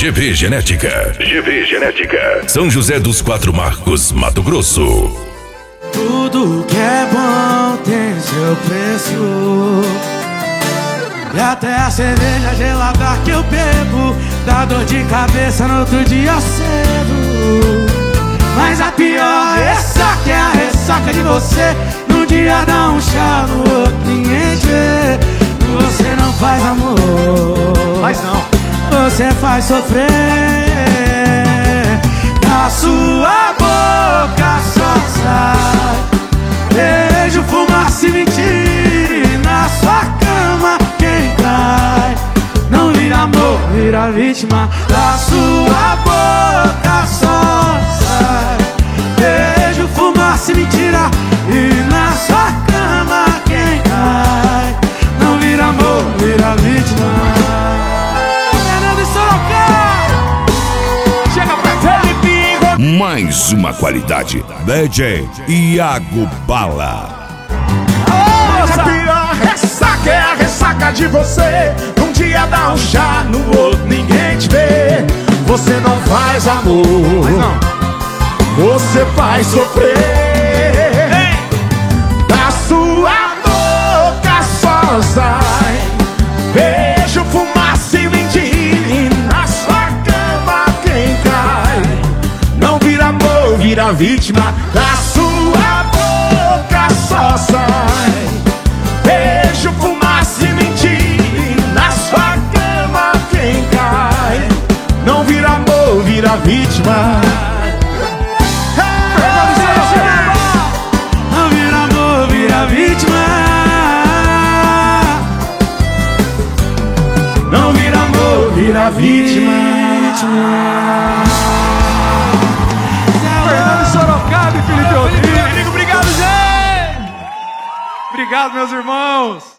GV Genética. GV Genética. São José dos Quatro Marcos, Mato Grosso. Tudo que é bom tem seu preço. E até a cerveja gelada que eu bebo dá dor de cabeça no outro dia cedo. Mas a pior ressaca é a ressaca de você. Num dia dá um chá, no outro ninguém te vê. Você não faz amor, mas não, você faz sofrer. Da sua boca só sai beijo, fumaça e mentira. E na sua cama quem cai não vira amor, vira vítima. Da sua boca só sai beijo, fumaça e mentira. E na sua cama quem cai não vira amor, vira vítima. Fernando Sorocaba, chega pra Felipe. Mais uma qualidade. DJ Iago Bala. Mas a pior ressaca é a ressaca de você. Um dia dá um chá, no outro ninguém te vê. Você não faz amor, mas não, você faz sofrer. Da sua boca só sai beijo, fumaça e mentira. E na sua cama quem cai não vira amor, vira vítima. Da sua boca só sai beijo, fumaça e mentira. E na sua cama quem cai não vira amor, vira vítima. Não vira amor, vira vítima. Não vira amor, vira vítima. Fernando Sorocaba e Felipe Rodrigues. Obrigado, gente. Obrigado, meus irmãos.